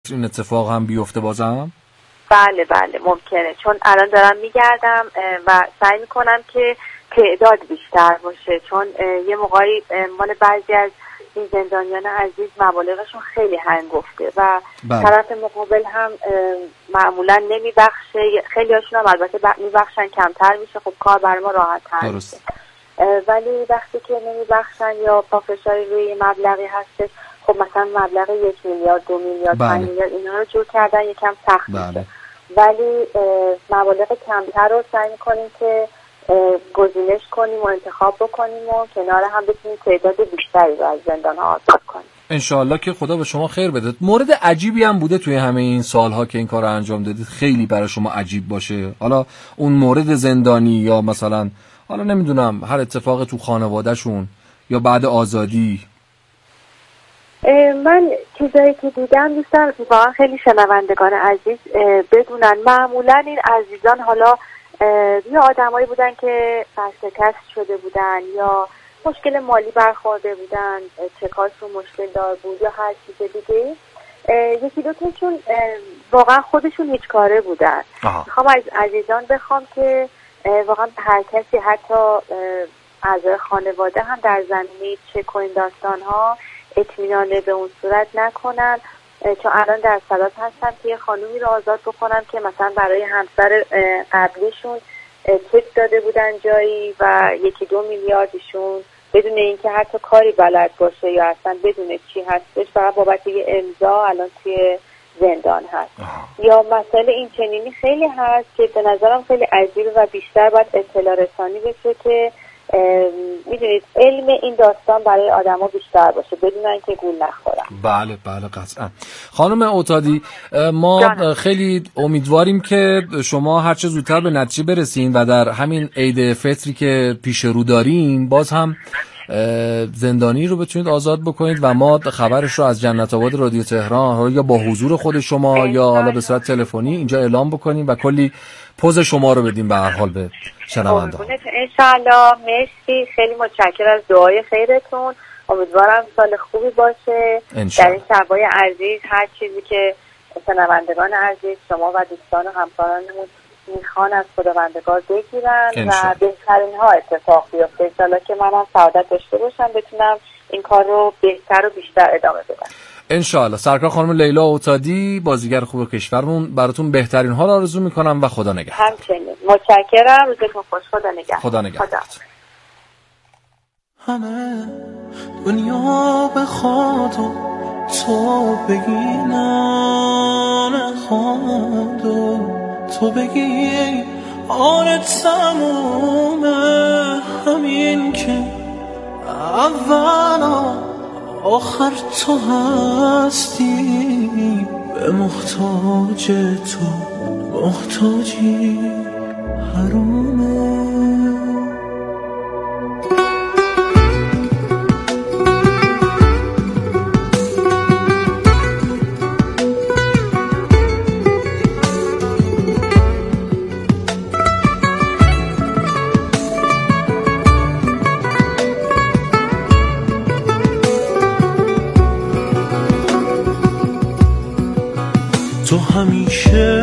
فطر این اتفاق هم بیفته بازم؟ بله ممکنه، چون الان دارم میگردم و سعی میکنم که تعداد بیشتر باشه، چون یه موقعی مال بعضی از این زندانیان عزیز مبالغشون خیلی هنگفته و طرف مقابل هم معمولا نمیبخشه، خیلی هاشون هم البته میبخشن کمتر میشه، خب کار برای ما راحت تر میشه، ولی وقتی که نمیبخشن یا پافشاری روی مبلغی هستش، خب مثلا مبلغ 1 میلیارد 2 میلیارد 5 میلیارد اینا رو جور کردن یکم سخت میشه، ولی مبالغ کمتر رو سعی میکنیم که گزینش کنیم و انتخاب بکنیم و کنار هم بتونیم تعداد بیشتری رو از زندان ها آزاد کنیم. انشالله که خدا به شما خیر بده. مورد عجیبی هم بوده توی همه این سالها که این کار رو انجام دادید، خیلی برای شما عجیب باشه، حالا اون مورد زندانی یا مثلا حالا نمیدونم هر اتفاق تو خانوادهشون یا بعد آزادی؟ من چیزایی که دیدم دوستان واقعا خیلی شنوندگان عزیز بدونن، معمولا این عزیزان حالا یا آدمایی بودن که فرشکست شده بودن یا مشکل مالی برخورده بودن، چکاشون مشکل دار بود یا هر چیز دیگه، یکی دو تاشون واقعا خودشون هیچ کاره بودن. میخوام از عزیزان بخوام که واقعا هر کسی حتی اعضای خانواده هم در زمینه چک و این داستان ها اطمینان به اون صورت نکنن، چون الان در صدد هستم که یه خانومی رو آزاد بکنم که مثلا برای همسر قبلیشون چک داده بودن جایی و 1-2 میلیاردشون بدون اینکه حتی کاری بلد باشه یا اصلا بدون چی هستش، فقط بابت یه امضا الان توی زندان هست. یا مسئله این چنینی خیلی هست که به نظرم خیلی عجیبه و بیشتر باید اطلاع رسانی بشه که میدونید علم این داستان برای آدما بیشتر باشه بدونن که گول نخورن. بله قطعا. خانم عتادی، ما خیلی امیدواریم که شما هرچه زودتر به نتیجه برسین و در همین عید فطری که پیش رو دارین باز هم زندانی رو بتونید آزاد بکنید و ما خبرش رو از جنت آباد رادیو تهران یا با حضور خود شما یا حالا به صورت تلفنی اینجا اعلام بکنیم و کلی پوز شما رو بدیم به هر حال به شنوندگان. انشالله. مرسی، خیلی متشکرم از دعای خیرتون. امیدوارم سال خوبی باشه. در این شبای عزیز هر چیزی که شنوندگان عزیز شما و دوستان و همکارانمون میخوان از خداوندگار بگیرن و بهترین ها اتفاق بیفته. انشالله که منم سعادت داشته باشم بتونم این کار رو بهتر و بیشتر ادامه بدم. انشالله. سرکار خانم لیلا عتادی، بازیگر خوب کشورمون، براتون بهترین ها رو آرزو میکنم و خدا نگهدار. همچنین. متشکرم. روزتون خوش. خدا نگهدار. خدا نگهدار. همه دنیا بخواد و تو بگی نه نخواد و تو بگی آره تمومه، همین که اول آخر تو هستی، به محتاج تو محتاجی حرومه. تو همیشه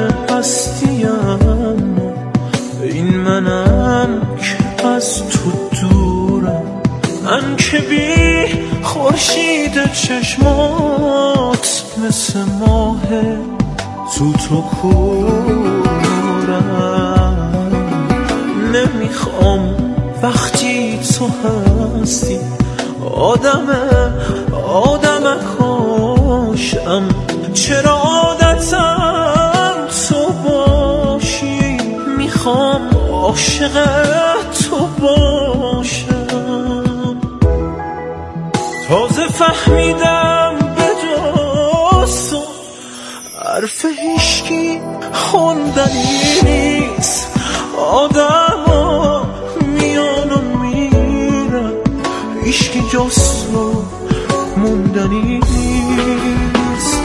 هستیم، این منم که از تو دورم، من که بی خورشید چشمات مثل ماه تو کورم. نمیخوام وقتی تو هستی آدم کاشم، چرا عادتم تو باشی، میخوام عاشق تو باشم. تازه فهمیدم به جز تو حرف هیشکی خوندنی نیست، آدم ها میان و میرن، هیشکی جز تو موندنی نیست.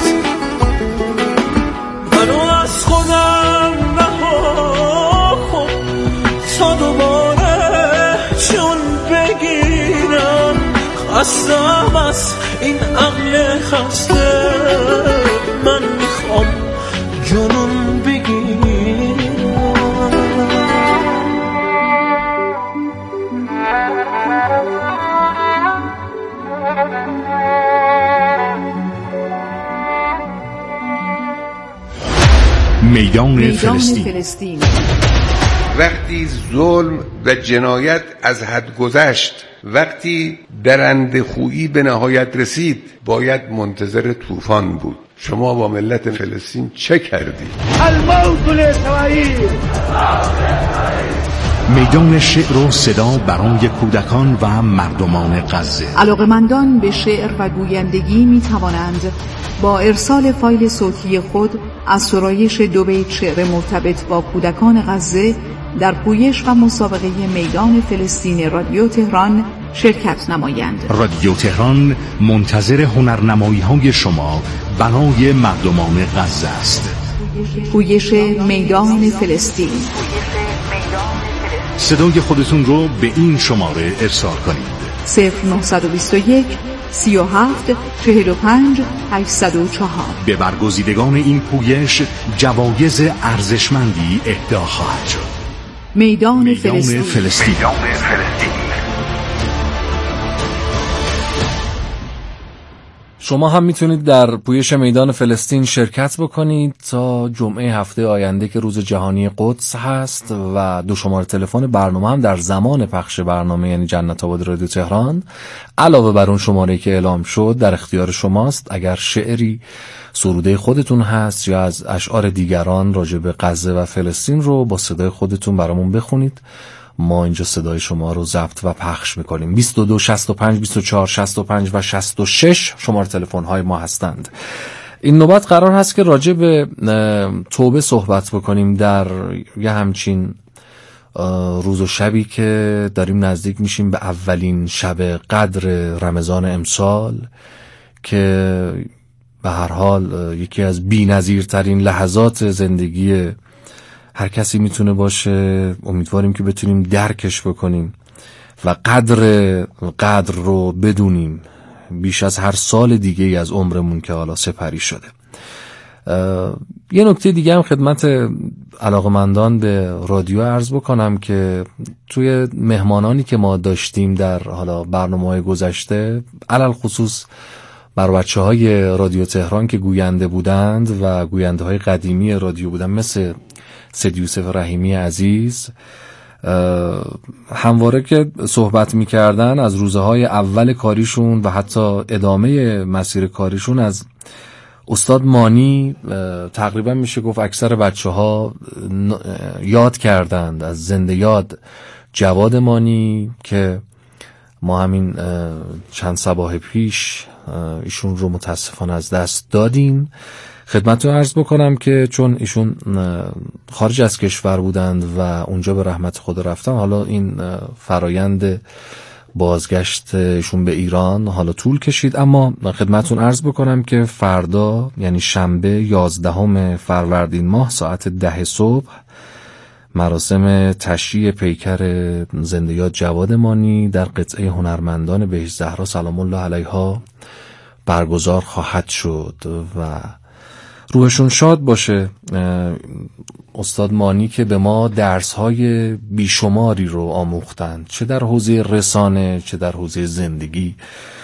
منو از خودم رها کن تا دوباره چون بگیرم، خستم از این عقل خسته. میدان فلسطین. وقتی ظلم و جنایت از حد گذشت، وقتی درنده‌خویی به نهایت رسید، باید منتظر طوفان بود. شما با ملت فلسطین چه کردید؟ الموت لاسرائیل. میدان شعر و صدا برای کودکان و مردمان غزه. علاقه‌مندان به شعر و گویندگی می توانند با ارسال فایل صوتی خود از سرایش 2 بیت شعر مرتبط با کودکان غزه در پویش و مسابقه میدان فلسطین رادیو تهران شرکت نمایند. رادیو تهران منتظر هنرنمایی‌های شما برای مردمان غزه است. پویش میدان فلسطین. صدای خودتون رو به این شماره ارسال کنید: 0921 37 45 804. به برگزیدگان این پویش جوایز ارزشمندی اهدا خواهد شد. میدان فلسطین. شما هم میتونید در پویش میدان فلسطین شرکت بکنید تا جمعه هفته آینده که روز جهانی قدس هست و 2 شماره تلفن برنامه هم در زمان پخش برنامه، یعنی جنت آباد رادیو تهران، علاوه بر اون شماره‌ای که اعلام شد، در اختیار شماست. اگر شعری سروده خودتون هست یا از اشعار دیگران راجع به غزه و فلسطین رو با صدای خودتون برامون بخونید، ما اینجا صدای شما رو ضبط و پخش میکنیم. 22 65 24 65 و 66 شماره تلفن های ما هستند. این نوبت قرار هست که راجع به توبه صحبت بکنیم در یه همچین روز و شبی که داریم نزدیک میشیم به اولین شب قدر رمضان امسال، که به هر حال یکی از بی‌نظیرترین لحظات زندگی هر کسی میتونه باشه. امیدواریم که بتونیم درکش بکنیم و قدر رو بدونیم بیش از هر سال دیگه از عمرمون که حالا سپری شده. یه نکته دیگه هم خدمت علاقمندان به رادیو عرض بکنم که توی مهمانانی که ما داشتیم در حالا برنامه‌های گذشته، علل خصوص بر بچه‌های رادیو تهران که گوینده بودند و گوینده های قدیمی رادیو بودن، مثل سید یوسف رحیمی عزیز، همواره که صحبت می‌کردن از روزهای اول کاریشون و حتی ادامه مسیر کاریشون از استاد مانی، تقریبا میشه گفت اکثر بچه‌ها یاد کردند از زنده یاد جواد مانی که ما همین چند صباح پیش ایشون رو متاسفانه از دست دادیم. خدمتتون عرض بکنم که چون ایشون خارج از کشور بودند و اونجا به رحمت خدا رفتن، حالا این فرایند بازگشت ایشون به ایران حالا طول کشید، اما خدمتتون عرض بکنم که فردا یعنی شنبه 11 فروردین ماه ساعت 10 صبح مراسم تشییع پیکر زنده یاد جواد مانی در قطعه هنرمندان بهشت زهرا سلام الله علیها برگزار خواهد شد و روحشون شاد باشه. استاد مانی که به ما درس‌های بیشماری رو آموختند، چه در حوزه رسانه چه در حوزه زندگی،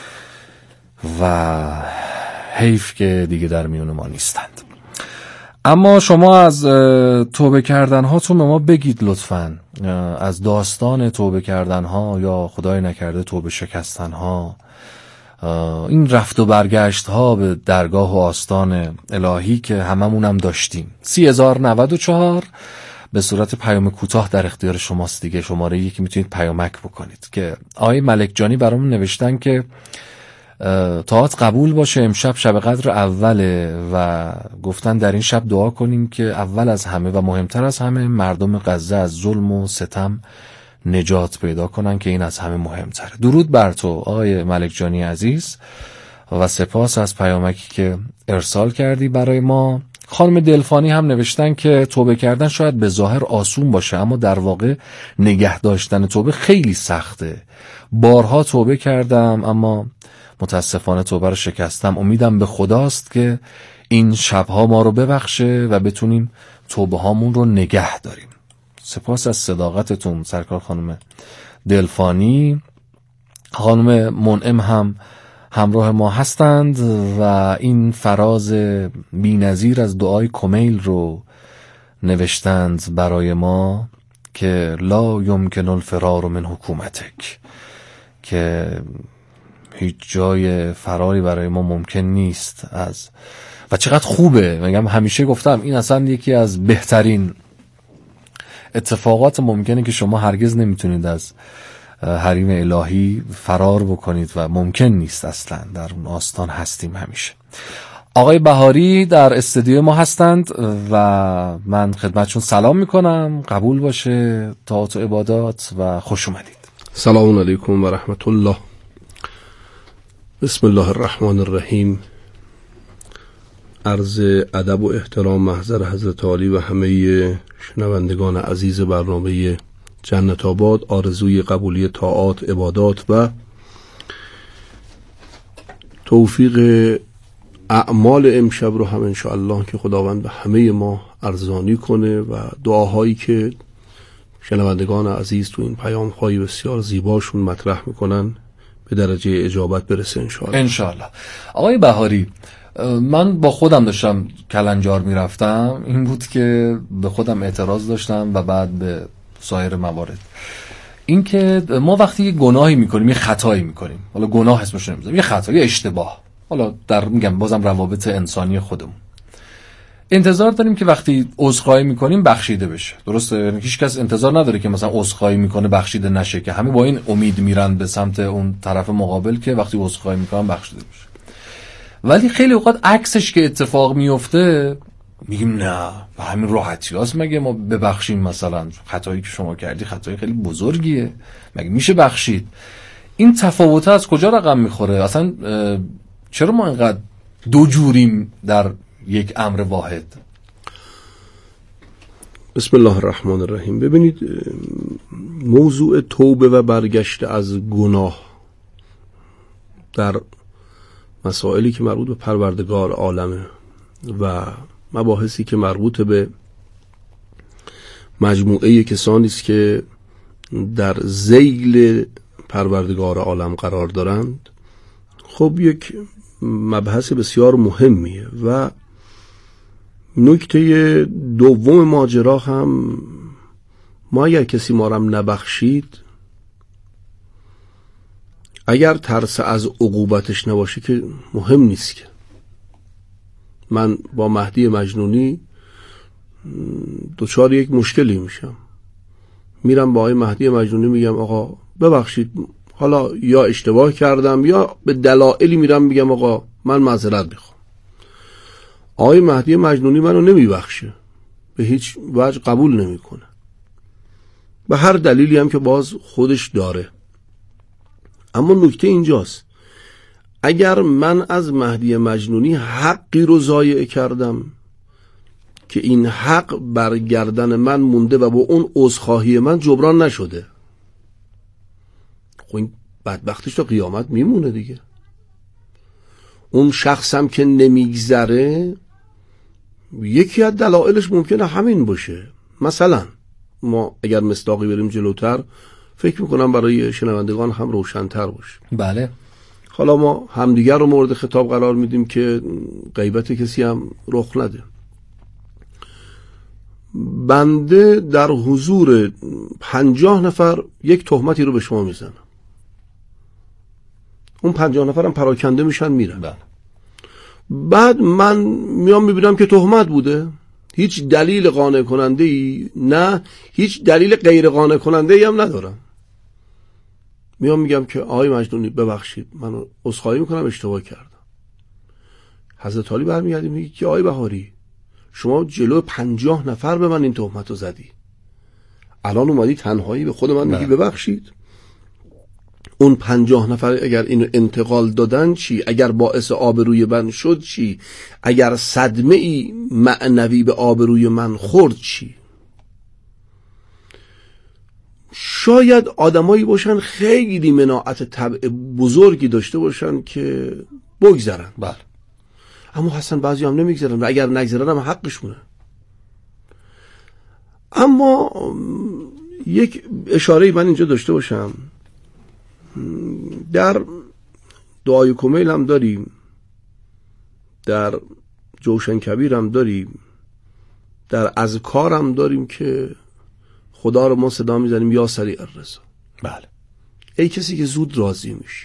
و حیف که دیگه در میون ما نیستند. اما شما از توبه کردن هاتون به ما بگید لطفاً، از داستان توبه کردن ها یا خدای نکرده توبه شکستن ها، این رفت و برگشت ها به درگاه و آستان الهی که هممون هم داشتیم. 30,094 به صورت پیام کوتاه در اختیار شماست دیگه، شماره‌ای که میتونید پیامک بکنید. که آقای ملک جانی برامون نوشتن که طاعت قبول باشه، امشب شب قدر اوله و گفتن در این شب دعا کنیم که اول از همه و مهمتر از همه مردم غزه از ظلم و ستم نجات پیدا کنن که این از همه مهمتره. درود بر تو آقای ملک جانی عزیز و سپاس از پیامکی که ارسال کردی برای ما. خانم دلفانی هم نوشتن که توبه کردن شاید به ظاهر آسون باشه، اما در واقع نگه داشتن توبه خیلی سخته. بارها توبه کردم اما متاسفانه توبه رو شکستم. امیدم به خداست که این شبها ما رو ببخشه و بتونیم توبه هامون رو نگه داریم. سپاس از صداقتتون سرکار خانم دلفانی. خانم منعم هم همراه ما هستند و این فراز بی‌نظیر از دعای کمیل رو نوشتند برای ما که لا یمکن الفرار من حکومتک، که هیچ جای فراری برای ما ممکن نیست از. و چقدر خوبه، میگم همیشه گفتم این اصلا یکی از بهترین اتفاقات ممکنه که شما هرگز نمیتونید از حریم الهی فرار بکنید و ممکن نیست، اصلا در اون آستان هستیم همیشه. آقای بهاری در استودیو ما هستند و من خدمتشون سلام میکنم. قبول باشه طاعات و عبادات و خوش اومدید. سلام علیکم و رحمت الله. بسم الله الرحمن الرحیم. عرض ادب و احترام محضر حضرت عالی و همه شنوندگان عزیز برنامه جنت آباد، آرزوی قبولی طاعات، عبادات و توفیق اعمال امشب رو هم انشاءالله که خداوند به همه ما ارزانی کنه و دعاهایی که شنوندگان عزیز تو این پیام‌های بسیار زیباشون مطرح میکنن به درجه اجابت برسه انشاءالله. آقای بهاری، من با خودم داشتم کلنجار میرفتم، این بود که به خودم اعتراض داشتم و بعد به سایر موارد. این که ما وقتی یه گناهی میکنیم، یه خطایی میکنیم، حالا گناه اسمش نمیذارم، یه خطا، یه اشتباه، حالا در میگم بازم روابط انسانی خودمون، انتظار داریم که وقتی عذرخواهی میکنیم بخشیده بشه. درسته؟ یعنی هیچ کس انتظار نداره که مثلا عذرخواهی میکنه بخشیده نشه، که همه با این امید میرن به سمت اون طرف مقابل که وقتی عذرخواهی میکنن بخشیده بشه. ولی خیلی اوقات عکسش که اتفاق میفته میگیم نه به همین راحتی هست مگه ما ببخشیم؟ مثلا خطایی که شما کردی خطایی خیلی بزرگیه، مگه میشه بخشید؟ این تفاوت از کجا رقم میخوره؟ اصلا چرا ما اینقدر دو جوریم در یک امر واحد؟ بسم الله الرحمن الرحیم. ببینید، موضوع توبه و برگشت از گناه در مسائلی که مربوط به پروردگار عالمه و مباحثی که مربوط به مجموعه کسانی است که در ذیل پروردگار عالم قرار دارند، خب یک مبحث بسیار مهمیه. و نکته دوم ماجرا هم، ما اگر کسی ما رو نبخشید، اگر ترس از عقوبتش نباشه که مهم نیست. که من با مهدی مجنونی دچار یک مشکلی میشم، میرم با آقای مهدی مجنونی میگم آقا ببخشید، حالا یا اشتباه کردم یا به دلایلی میرم میگم آقا من معذرت میخوام. آقای مهدی مجنونی منو نمیبخشه، به هیچ وجه قبول نمیکنه، به هر دلیلی هم که باز خودش داره. اما نکته اینجاست، اگر من از مهدی مجنونی حقی رو ضایع کردم که این حق بر گردن من مونده و با اون عذرخواهی من جبران نشده، خب این بدبختیش تا قیامت میمونه دیگه. اون شخصم که نمیگذره، یکی از دلایلش ممکنه همین باشه. مثلا ما اگر مصداقی بریم جلوتر، فکر میکنم برای شنوندگان هم روشن‌تر باشه. بله. حالا ما همدیگر رو مورد خطاب قرار میدیم که غیبت کسی هم رخ نده. بنده در حضور 50 نفر یک تهمتی رو به شما میزنم، اون 50 نفر هم پراکنده میشن میرن. بله. بعد من میام میبینم که تهمت بوده، هیچ دلیل قانع کننده ای نه، هیچ دلیل غیر قانع کننده ای هم ندارم. میام میگم که آقای مجنونی ببخشید، من عذرخواهی میکنم، اشتباه کردم. حضرت علی برمیگرده میگه که آقای بهاری، شما جلو 50 نفر به من این تهمت رو زدی، الان اومدی تنهایی به خود من میگی ببخشید؟ اون 50 نفر اگر اینو انتقال دادن چی؟ اگر باعث آبروی من شد چی؟ اگر صدمه ای معنوی به آبروی من خورد چی؟ شاید آدمایی باشن خیلی مناعت طبع بزرگی داشته باشن که بگذرن. بله. اما حسن بعضی هم نمیگذرن و اگر نگذرن هم حقشونه. اما یک اشاره من اینجا داشته باشم، در دعای کمیل هم داریم، در جوشن کبیر هم داریم، در اذکارم داریم که خدا رو ما صدا میزنیم یا سریع الرضا. بله. ای کسی که زود راضی میشی.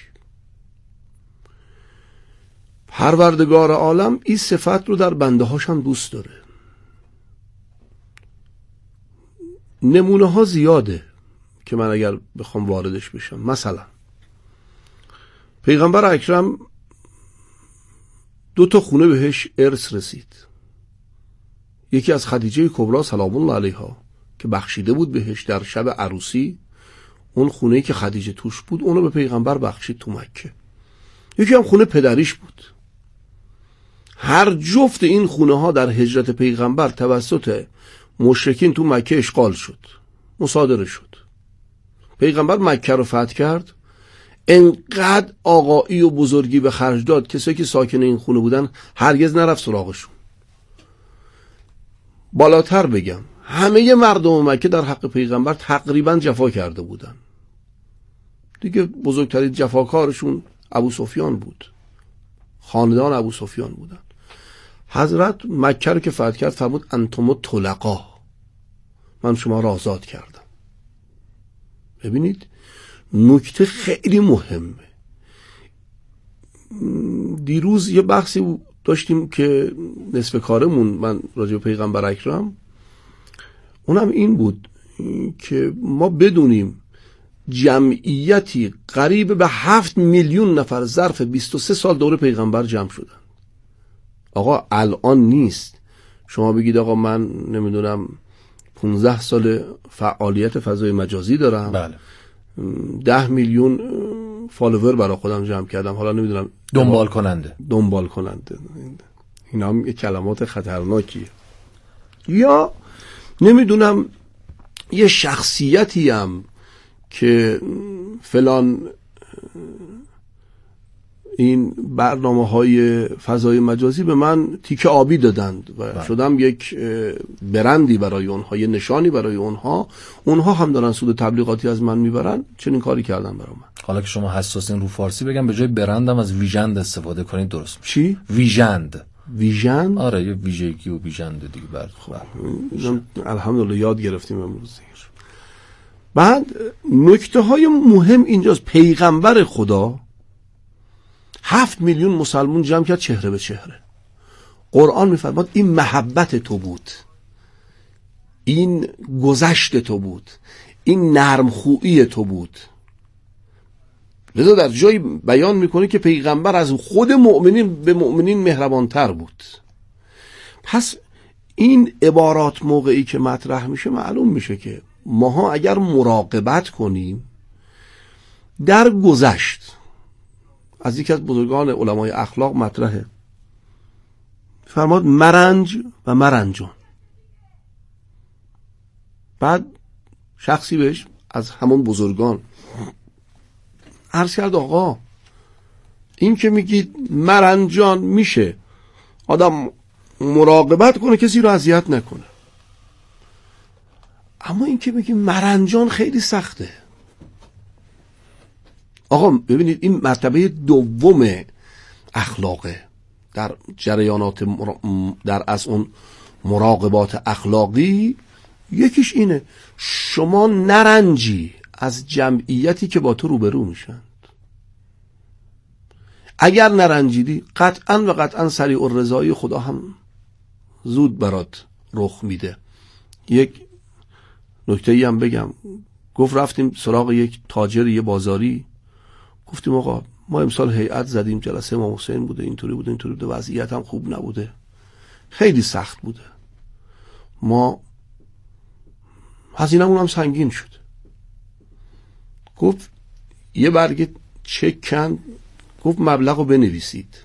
پروردگار عالم این صفت رو در بنده هاش هم دوست داره. نمونه ها زیاده که من اگر بخوام واردش بشم. مثلا پیغمبر اکرم 2 خونه بهش ارث رسید. یکی از خدیجه کبرا سلام الله علیها که بخشیده بود بهش در شب عروسی، اون خونه‌ای که خدیجه توش بود اونو به پیغمبر بخشید تو مکه. یکی هم خونه پدریش بود. هر جفت این خونه ها در هجرت پیغمبر توسط مشرکین تو مکه اشغال شد، مصادره شد. پیغمبر مکه رو فتح کرد، انقدر آقایی و بزرگی به خرج داد کسایی که ساکن این خونه بودن هرگز نرفت سراغشون. بالاتر بگم همه مردم مکه در حق پیغمبر تقریبا جفا کرده بودن دیگه. بزرگترین جفاکارشون ابو سفیان بود، خاندان ابو سفیان بودن. حضرت مکه رو که فتح کرد فرمود انتم طلقا، من شما را آزاد کردم. ببینید نکته خیلی مهمه. دیروز یه بحثی داشتیم که نصف کارمون من راجع به پیغمبر اکرم، اونم این بود که ما بدونیم جمعیتی قریب به 7 میلیون نفر ظرف 23 سال دور پیغمبر جمع شدن. آقا الان نیست شما بگید آقا من نمیدونم 15 سال فعالیت فضای مجازی دارم، بله. 10 میلیون فالوور برای خودم جمع کردم، حالا نمیدونم دنبال کننده اینا هم کلمات خطرناکیه. یا نمیدونم یه شخصیتی هم که فلان این برنامه‌های فضای مجازی به من تیکه آبی دادند و شدم یک برندی برای اونها، یه نشانی برای اونها هم دارن سود تبلیغاتی از من میبرن. چنین کاری کردن برای من. حالا که شما حساسین رو فارسی بگم به جای برندم از ویژند استفاده کنید درست میشه. چی؟ ویژند. آره یه ویژگی و ویژند دیگه. الحمدلله یاد گرفتیم امروز. بعد نکته های مهم اینجاست. پیغمبر خدا 7 میلیون مسلمون جمع کرد چهره به چهره. قرآن میفرماد این محبت تو بود، این گذشت تو بود، این نرمخویی تو بود. لذا در جایی بیان میکنه که پیغمبر از خود مؤمنین به مؤمنین مهربانتر بود. پس این عبارات موقعی که مطرح میشه معلوم میشه که ماها اگر مراقبت کنیم در گذشت، از یکی از بزرگان علمای اخلاق مطرحه، فرماد مرنج و مرنجان. بعد شخصی بهش از همون بزرگان عرض کرد آقا این که میگید مرنجان میشه آدم مراقبت کنه کسی رو اذیت نکنه، اما این که میگید مرنجان خیلی سخته. آقا ببینید این مرتبه دوم اخلاقه در جریانات در از اون مراقبات اخلاقی. یکیش اینه شما نرنجی از جمعیتی که با تو روبرو میشن. اگر نرنجیدی قطعا سریع الرضایی خدا هم زود برات رخ میده. یک نکته‌ای هم بگم. گفت رفتیم سراغ یک تاجر یه بازاری، گفتیم آقا ما امسال هیئت زدیم، جلسه امام حسین بوده، اینطوری بوده، وضعیت هم خوب نبوده، خیلی سخت بوده، ما هزینه‌مون هم سنگین شد. گفت یه برگه چک کن، گفت مبلغ رو بنویسید.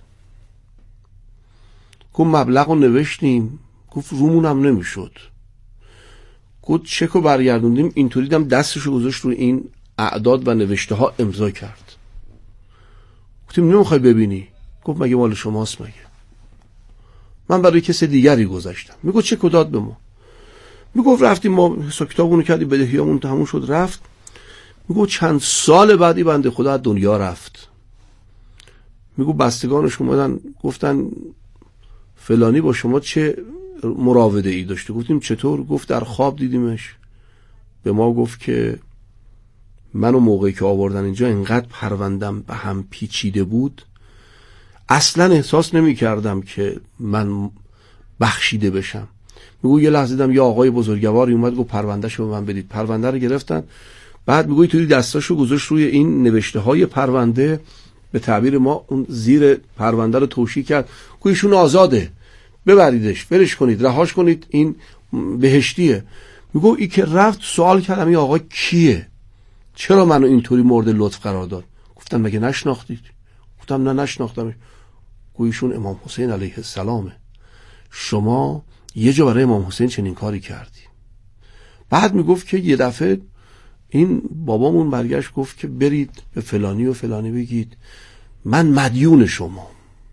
گفت مبلغ رو نوشتیم، گفت رومون هم نمیشد. گفت چک رو برگردوندیم، اینطوری دم دستشو گذاشت رو این اعداد و نوشته ها امضا کرد. گفتیم نمیخوای ببینی؟ گفت مگه مال شماست مگه؟ من برای کسی دیگری گذاشتم. میگفت چک رو داد به ما. میگفت رفتیم ما حساب کتابونو کردیم، بدهیامون تموم شد رفت. میگفت چند سال بعدی بنده خدا از دنیا رفت. میگفت بستگانش اومدن گفتن فلانی با شما چه مراوده ای داشته. گفتیم چطور؟ گفت در خواب دیدیمش. به ما گفت که من اون موقعی که آوردن اینجا انقدر پروندم به هم پیچیده بود، اصلا احساس نمی کردم که من بخشیده بشم. میگو یه لحظه دیدم یه آقای بزرگواری اومد گفت پروندهشو به من بدید. پرونده رو گرفتن، بعد میگوی توی دستاشو گذاشت روی این نوشته های پرونده، به تعبیر ما اون زیر پرونده رو توشیح کرد. ایشون آزاده، ببریدش، برش کنید، رهاش کنید، این بهشتیه. میگو ای که رفت سوال کردم این آقا کیه؟ چرا منو اینطوری مورد لطف قرار داد؟ گفتم مگه نشناختید؟ گفتم نه نشناختمش. ایشون امام حسین علیه السلامه. شما یه جا برای امام حسین چنین کاری کردی. بعد میگفت که یه دفعه این بابامون برگشت گفت که برید به فلانی و فلانی بگید من مدیون شما.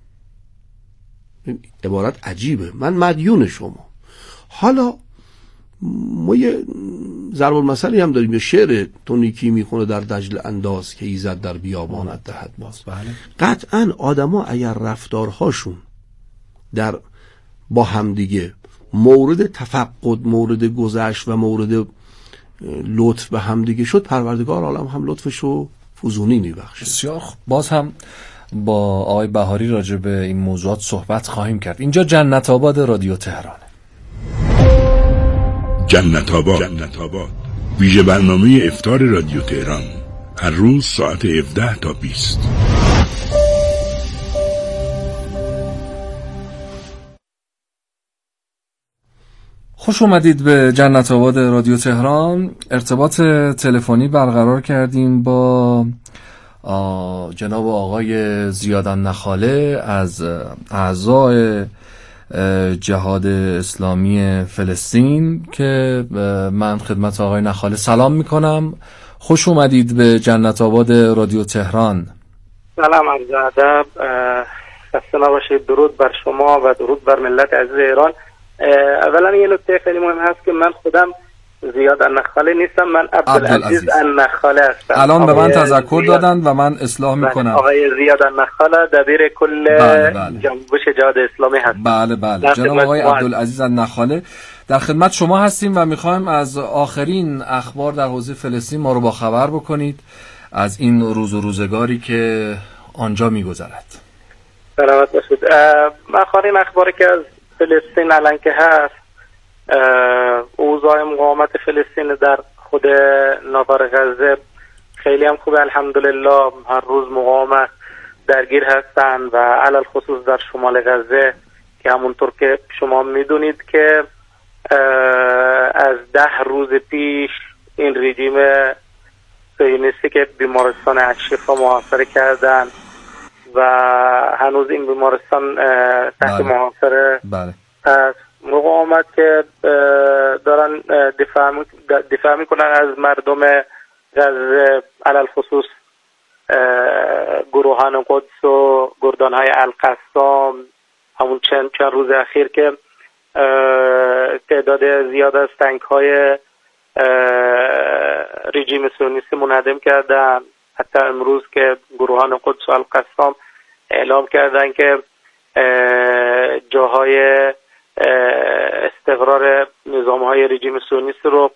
عبارت عجیبه، من مدیون شما. حالا ما یه ضرب المثلی هم داریم، یه شعر تونیکی میخونه در دجل انداز که ایزد در بیابانت دهد باز. قطعا آدما اگر رفتارهاشون در با همدیگه مورد تفقد، مورد گذشت و مورد لطف به همدیگه شد، پروردگار عالم هم لطفشو فزونی میبخشه. بسیار باز هم با آقای بهاری راجع به این موضوعات صحبت خواهیم کرد. اینجا جنت آباد رادیو تهرانه. جنت آباد ویژه برنامه افطار رادیو تهران، هر روز ساعت 17 تا 20. خوش اومدید به جنت آباد رادیو تهران. ارتباط تلفنی برقرار کردیم با جناب آقای زیاد النخاله از اعضای جهاد اسلامی فلسطین که من خدمت آقای نخاله سلام میکنم. خوش اومدید به جنت آباد رادیو تهران. سلام، عرض ادب، خسته نباشید. درود بر شما و درود بر ملت عزیز ایران. اولا یه نکته خیلی مهم هست که من خودم زیاد النخاله نیستم، من عبدالعزیز النخاله هستم. الان به من تذکر دادن و من اصلاح میکنم. آقای زیاد النخاله دبیر کل جنبش جهاد اسلامی هست. بله جناب آقای عبدالعزیز النخاله در خدمت شما هستیم و میخوایم از آخرین اخبار در حوزه فلسطین ما رو با خبر بکنید از این روز و روزگاری که آنجا میگذرد. سلامت باشید. آخرین اخباری که از فلسطین الان که هست، اوضاع مقاومت فلسطین در خود ناوار غزه خیلی هم خوبه الحمدلله. هر روز مقاومت درگیر هستن و علل خصوص در شمال غزه که همونطور که شما میدونید که از 10 روز پیش این رژیم صهیونیستی که بیمارستان الشفا محاصره کردن و هنوز این بیمارستان تحت محاصره است. مقاومت که دارن دفاع میکنن از مردم غزه، علل خصوص گروهان قدس و گردانهای القسام، همون چند روز اخیر که تعداد زیاد از تانک‌های رژیم صهیونیستی منهدم کردن. حتی امروز که گروهان قدس و القسام اعلام کردن که جاهای استقرار نظام‌های رژیم صهیونیستی رو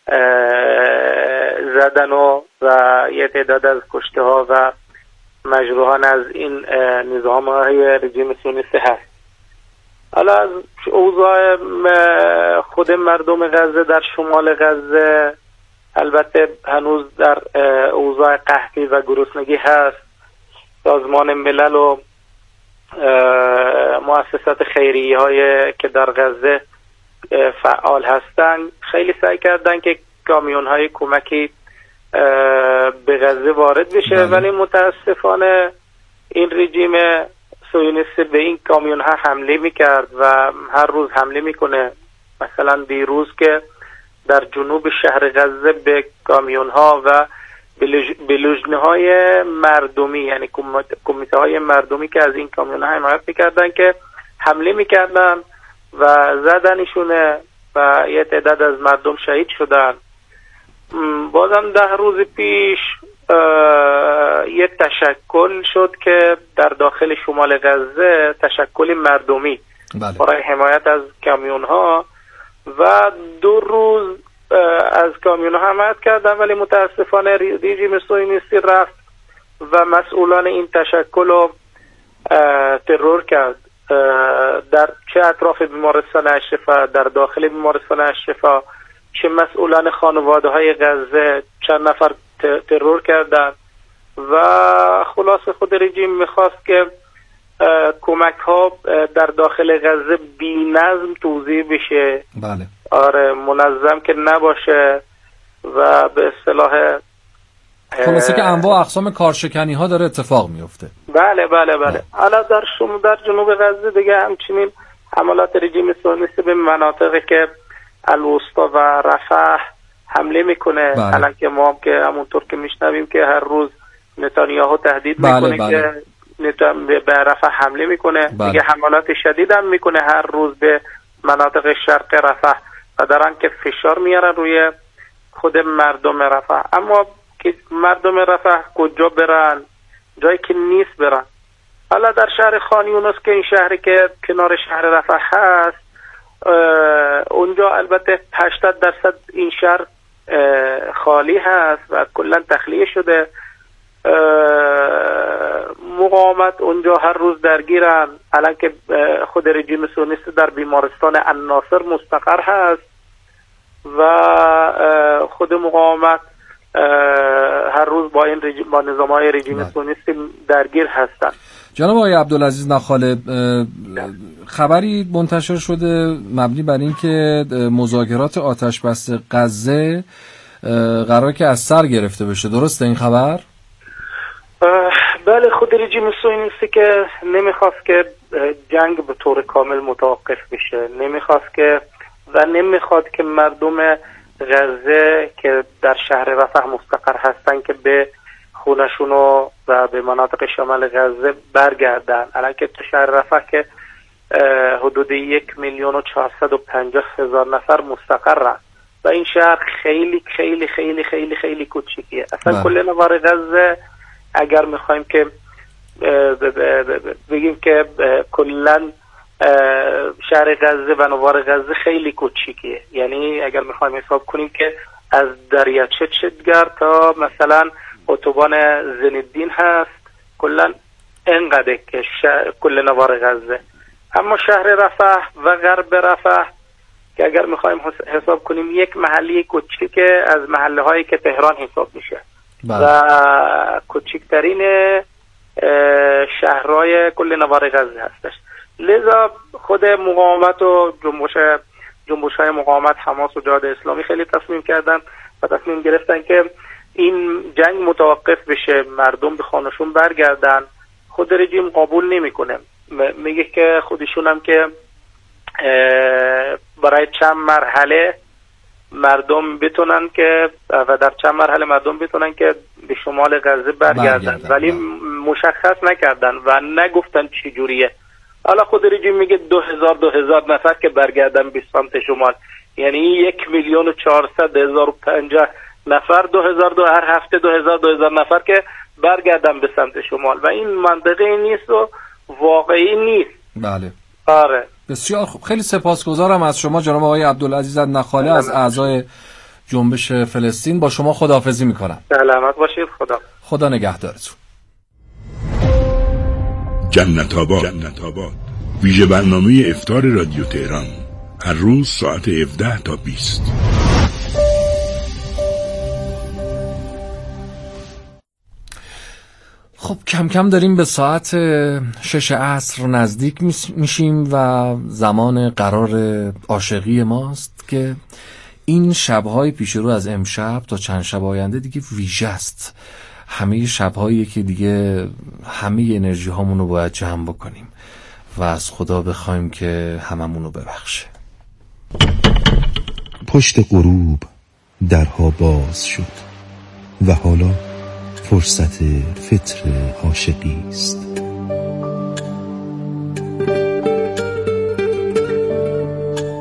زدن و یه تعداد از کشته‌ها و مجروحان از این نظام‌های رژیم صهیونیستی هست. حالا از اوضاع خود مردم غزه در شمال غزه البته هنوز در اوضاع قحطی و گرسنگی هست. سازمان ملل و مؤسسات خیریه های که در غزه فعال هستن خیلی سعی کردن که کامیون های کمکی به غزه وارد بشه، ولی متاسفانه این رژیم صهیونیستی به این کامیون ها حمله میکرد و هر روز حمله میکنه. مثلا دیروز که در جنوب شهر غزه به کامیون ها و به لجنه های مردمی، یعنی کمیته های مردمی که از این کامیون ها حمایت میکردن که حمله میکردن و زدنشونه و یه تعداد از مردم شهید شدن. بازم 10 روز پیش یه تشکل شد که در داخل شمال غزه تشکل مردمی برای حمایت از کامیون ها و 2 روز از کامیون ها حمایت کردن، ولی متاسفانه رژیم صهیونیستی رفت و مسئولان این تشکل رو ترور کرد، در چه اطراف بیمارستان اشرفا، در داخل بیمارستان اشرفا، چه مسئولان خانواده های غزه چند نفر ترور کردن و خلاص خود رژیم میخواست که کمک ها در داخل غزه بی نظم توزیع بشه. بله. آره، منظم که نباشه و به اصطلاح خلاصه که انواع اقسام کارشکنی ها داره اتفاق میفته. بله. حالا در جنوب غزه دیگه همچنین حملات رژیم صهیونیستی به مناطقی که الوسطا و رفح حمله میکنه. الان که ما هم که همونطور که میشنویم که هر روز نتانیاهو تهدید میکنه که به رفح حمله میکنه. دیگه حملات شدید هم میکنه هر روز به مناطق شرق رفح و دارن که فشار میارن روی خود مردم رفح. اما که مردم رفح کجا برن؟ جایی که نیست برن. حالا در شهر خان یونس که این شهری که کنار شهر رفح هست، اونجا البته 80% این شهر خالی هست و کلا تخلیه شده. مقاومت اونجا هر روز درگیرن. الان که خود رژیم صهیونیستی در بیمارستان الناصر مستقر هست و خود مقاومت هر روز با نظام‌های رژیم صهیونیستی درگیر هستن. جناب آقای عبدالعزیز نخاله، خبری منتشر شده مبنی بر این که مذاکرات آتش‌بس غزه قرار که از سر گرفته بشه، درسته این خبر؟ بله، خود رژیم صهیونیستی که نمیخواست که جنگ به طور کامل متوقف بشه، نمیخواد که مردم غزه که در شهر رفح مستقر هستن که به خونشون و به مناطق شمال غزه برگردن. الان که تو شهر رفح که حدود 1,450,000 نفر مستقرن و این شهر خیلی خیلی خیلی خیلی خیلی کوچیکیه. اصلا کل نوار غزه اگر میخوایم که بگیم که کلا شهر غزه و نوار غزه خیلی کوچیکیه، یعنی اگر میخوایم حساب کنیم که از دریاچه چتگر تا مثلا اتوبان زین الدین هست، کلا اینقدر که کل نوار غزه. اما شهر رفح و غرب رفح که اگر میخوایم حساب کنیم یک محلی کوچیکه از محله هایی که تهران حساب میشه و کوچکترین شهرهای کل نوار غزه هستش. لذا خود مقاومت و جنبش های مقاومت، حماس و جهاد اسلامی خیلی تصمیم کردن و تصمیم گرفتن که این جنگ متوقف بشه، مردم به خانه‌شون برگردن. خود رژیم قبول نمیکنه، میگه که خودشون هم که برای چند مرحله مردم بتونن که و در چند مرحله مردم بتونن که به شمال غزه برگردن، ولی مشخص نکردن و نگفتن چی جوریه. حالا خود رژیم میگه 2000 نفر که برگردن به سمت شمال، یعنی 1,400,050 نفر، 2000 هر هفته 2000 نفر که برگردن به سمت شمال و این منطقه نیست و واقعی نیست. بله. آره. بسیار خوب، خیلی سپاسگزارم از شما جناب آقای عبدالعزیز نخاله از اعضای جنبش فلسطین. با شما خداحافظی میکنم. سلامت باشید. خدا نگهدارتون. جنت آباد، ویژه برنامه افطار رادیو تهران، هر روز ساعت 17 تا 20. خب کم کم داریم به ساعت 6 عصر نزدیک میشیم و زمان قرار عاشقی ماست که این شب‌های پیش رو از امشب تا چند شب آینده دیگه ویژه است. همه شب‌هایی که دیگه همه انرژی هامون رو باید جمع بکنیم و از خدا بخوایم که هممون رو ببخشه. پشت غروب درها باز شد و حالا فرصت فطر عاشقی است.